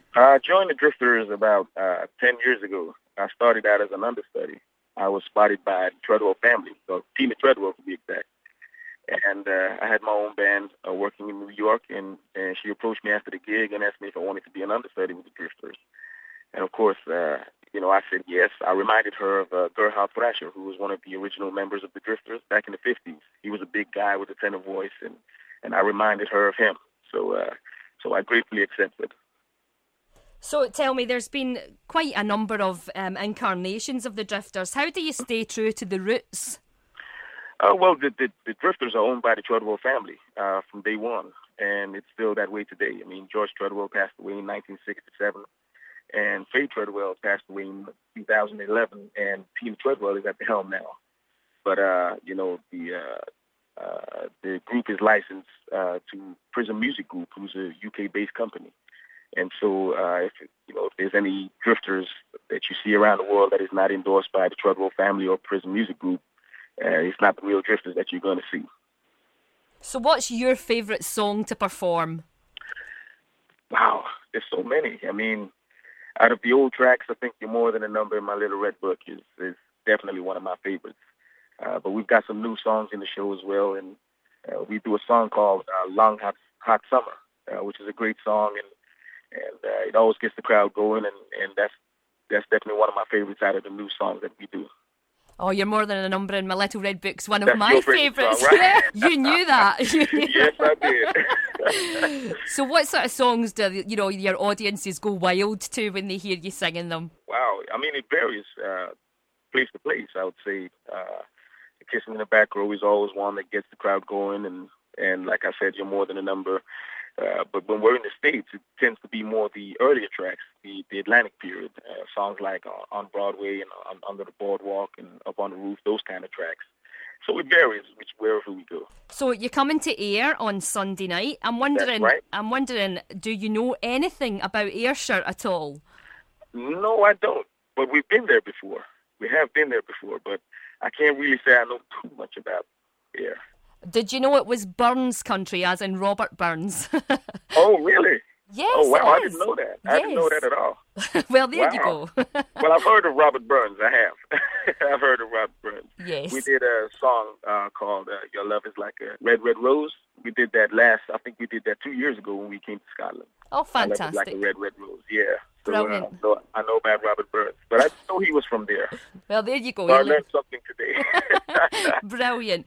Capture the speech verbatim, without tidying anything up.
I joined the Drifters about uh, ten years ago. I started out as an understudy. I was spotted by the Treadwell family, so Tina Treadwell to be exact. And uh, I had my own band uh, working in New York, and, and she approached me after the gig and asked me if I wanted to be an understudy with the Drifters. And of course, uh, you know, I said yes. I reminded her of uh, Gerhard Thrasher, who was one of the original members of the Drifters back in the fifties. He was a big guy with a tenor voice, and, and I reminded her of him. So, uh, so I gratefully accepted. So tell me, there's been quite a number of um, incarnations of the Drifters. How do you stay true to the roots? Uh, well, the, the, the Drifters are owned by the Treadwell family uh, from day one, and it's still that way today. I mean, George Treadwell passed away in nineteen sixty-seven, and Faye Treadwell passed away in two thousand eleven, and Tina Treadwell is at the helm now. But, uh, you know, the uh, uh, the group is licensed uh, to Prism Music Group, who's a U K-based company. And so, uh, if you know, if there's any Drifters that you see around the world that is not endorsed by the Treadwell family or Prism Music Group, uh, it's not the real Drifters that you're going to see. So what's your favourite song to perform? Wow, there's so many. I mean, out of the old tracks, I think You're More Than a Number in My Little Red Book is, is definitely one of my favorites. Uh, but we've got some new songs in the show as well, and uh, we do a song called uh, Long Hot, Hot Summer, uh, which is a great song, and and uh, it always gets the crowd going, and, and that's that's definitely one of my favorites out of the new songs that we do. Oh, You're More Than a Number in My Little Red Book's one of That's my your favorite favourites. song, right? Yeah, you knew that. Yes, I did. So what sort of songs do you know your audiences go wild to when they hear you singing them? Wow, I mean, it varies uh, place to place, I would say. Uh, Kissing in the Back Row is always one that gets the crowd going, and, and like I said, You're More Than a Number. Uh, but when we're in the States, it tends to be more the earlier tracks, the, the Atlantic period, uh, songs like uh, On Broadway and on, Under the Boardwalk and Up on the Roof, those kind of tracks. So it varies which wherever we go. So you're coming to Ayr on Sunday night. I'm wondering, That's right. I'm wondering, do you know anything about Ayrshire at all? No, I don't. But we've been there before. We have been there before, but I can't really say I know too much about Ayr. Did you know it was Burns country, as in Robert Burns? Oh, really? Yes. Oh, wow, it I is. didn't know that. I Yes. didn't know that at all. Well, there Wow. you go. Well, I've heard of Robert Burns. I have. I've heard of Robert Burns. Yes. We did a song uh, called uh, Your Love Is Like a Red, Red Rose. We did that last, I think we did that two years ago when we came to Scotland. Oh, My Love Is fantastic. Like a Red, Red Rose, yeah. So, Brilliant. Uh, so I know about Robert Burns, but I didn't know he was from there. Well, there you go. So I You learned something today. Brilliant.